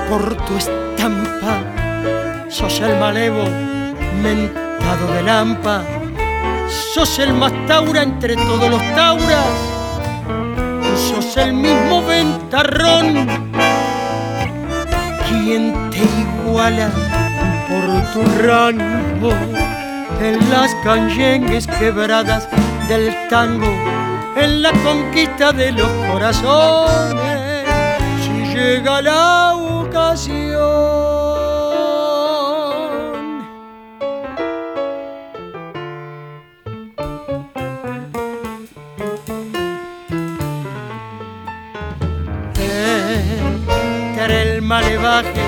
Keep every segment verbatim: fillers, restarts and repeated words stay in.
por tu estampa. Sos el malevo mentado de Lampa, sos el más taura entre todos los tauras, sos el mismo ventarrón. ¿Quién te iguala por tu rango en las canyengues quebradas del tango, en la conquista de los corazones? Si llega la ocasión. Entre el malevaje,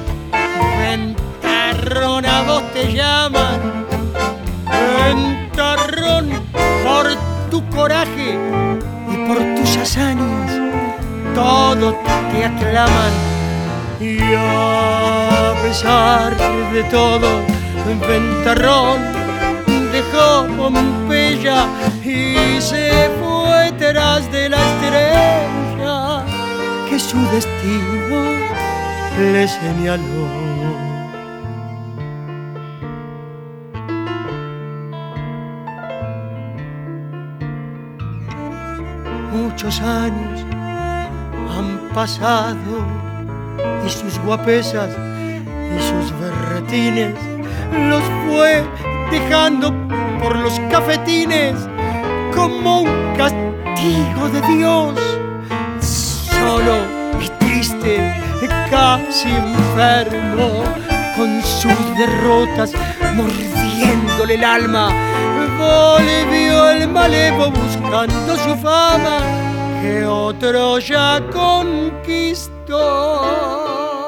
ventarrón, a vos te llaman. Ventarrón, por tu coraje y por tus hazañas todos te aclaman. Y a pesar de todo, Ventarrón dejó Pompeya y se fue tras de la estrella que su destino le señaló. Muchos años han pasado y sus guapesas y sus berretines los fue dejando por los cafetines como un castigo de Dios. Solo y triste, casi enfermo, con sus derrotas mordiéndole el alma, volvió el malevo buscando su fama que otro ya conquistó.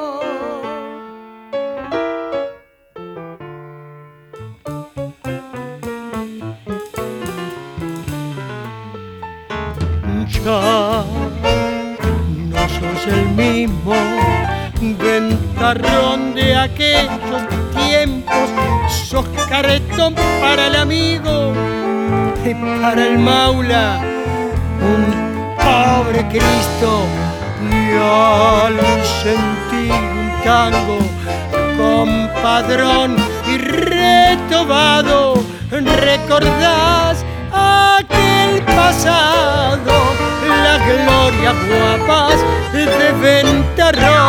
Ya no sos el mismo ventarrón de aquellos tiempos, sos carretón para el amigo y para el maula, un pobre Cristo. Y al sentir un tango compadrón y retobado, recordás aquel pasado, las glorias guapas de Ventarrón.